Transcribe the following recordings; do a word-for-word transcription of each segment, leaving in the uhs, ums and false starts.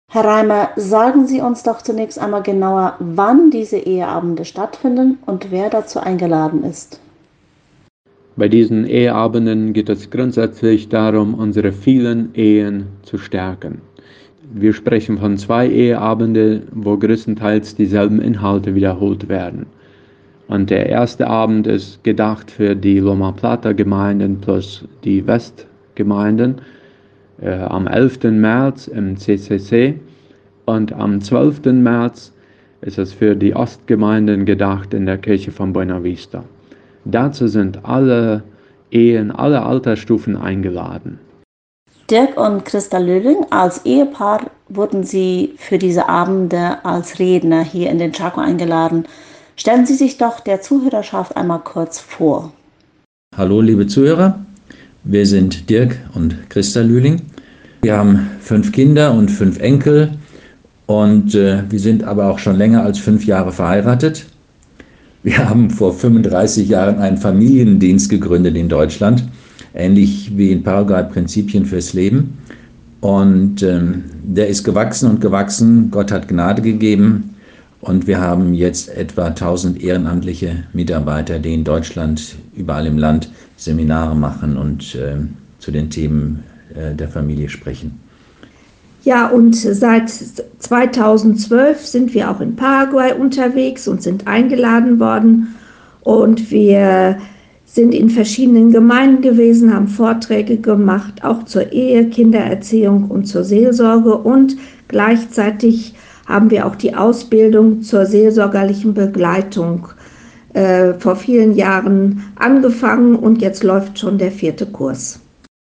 Herr Reimer, sagen Sie uns doch zunächst einmal genauer, wann diese Eheabende stattfinden und wer dazu eingeladen ist. Bei diesen Eheabenden geht es grundsätzlich darum, unsere vielen Ehen zu stärken. Wir sprechen von zwei Eheabenden, wo größtenteils dieselben Inhalte wiederholt werden. Und der erste Abend ist gedacht für die Loma Plata Gemeinden plus die Westgemeinden äh, am elften März im C C C und am zwölften März ist es für die Ostgemeinden gedacht in der Kirche von Buena Vista. Dazu sind alle Ehen, alle Altersstufen eingeladen. Dirk und Christa Löhling, als Ehepaar wurden Sie für diese Abende als Redner hier in den Chaco eingeladen. Stellen Sie sich doch der Zuhörerschaft einmal kurz vor. Hallo liebe Zuhörer, wir sind Dirk und Christa Lühling. Wir haben fünf Kinder und fünf Enkel und äh, wir sind aber auch schon länger als fünf Jahre verheiratet. Wir haben vor fünfunddreißig Jahren einen Familiendienst gegründet in Deutschland, ähnlich wie in Paraguay Prinzipien fürs Leben. Und ähm, der ist gewachsen und gewachsen, Gott hat Gnade gegeben. Und wir haben jetzt etwa tausend ehrenamtliche Mitarbeiter, die in Deutschland, überall im Land Seminare machen und äh, zu den Themen äh, der Familie sprechen. Ja, und seit zweitausendzwölf sind wir auch in Paraguay unterwegs und sind eingeladen worden. Und wir sind in verschiedenen Gemeinden gewesen, haben Vorträge gemacht, auch zur Ehe, Kindererziehung und zur Seelsorge. Und gleichzeitig haben wir auch die Ausbildung zur seelsorgerlichen Begleitung äh, vor vielen Jahren angefangen und jetzt läuft schon der vierte Kurs.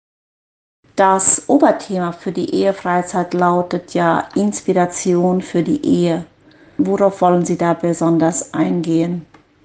Das Oberthema für die Ehefreizeit lautet ja Inspiration für die Ehe. Worauf wollen Sie da besonders eingehen?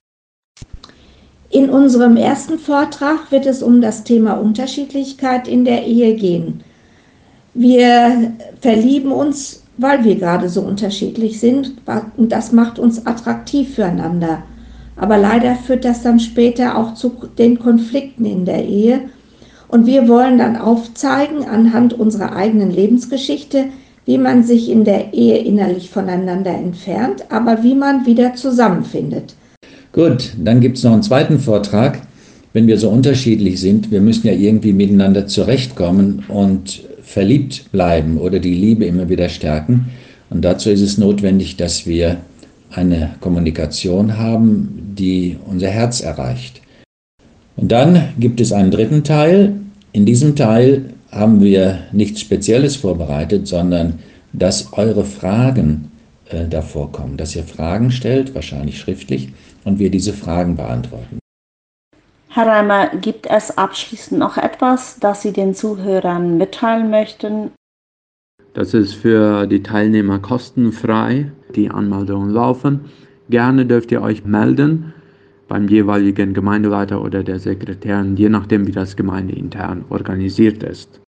In unserem ersten Vortrag wird es um das Thema Unterschiedlichkeit in der Ehe gehen. Wir verlieben uns, weil wir gerade so unterschiedlich sind, und das macht uns attraktiv füreinander. Aber leider führt das dann später auch zu den Konflikten in der Ehe. Und wir wollen dann aufzeigen, anhand unserer eigenen Lebensgeschichte, wie man sich in der Ehe innerlich voneinander entfernt, aber wie man wieder zusammenfindet. Gut, dann gibt es noch einen zweiten Vortrag. Wenn wir so unterschiedlich sind, wir müssen ja irgendwie miteinander zurechtkommen und verliebt bleiben oder die Liebe immer wieder stärken. Und dazu ist es notwendig, dass wir eine Kommunikation haben, die unser Herz erreicht. Und dann gibt es einen dritten Teil. In diesem Teil haben wir nichts Spezielles vorbereitet, sondern dass eure Fragen äh, davor kommen, dass ihr Fragen stellt, wahrscheinlich schriftlich, und wir diese Fragen beantworten. Herr Reimer, gibt es abschließend noch etwas, das Sie den Zuhörern mitteilen möchten? Das ist für die Teilnehmer kostenfrei. Die Anmeldungen laufen. Gerne dürft ihr euch melden beim jeweiligen Gemeindeleiter oder der Sekretärin, je nachdem, wie das gemeindeintern organisiert ist.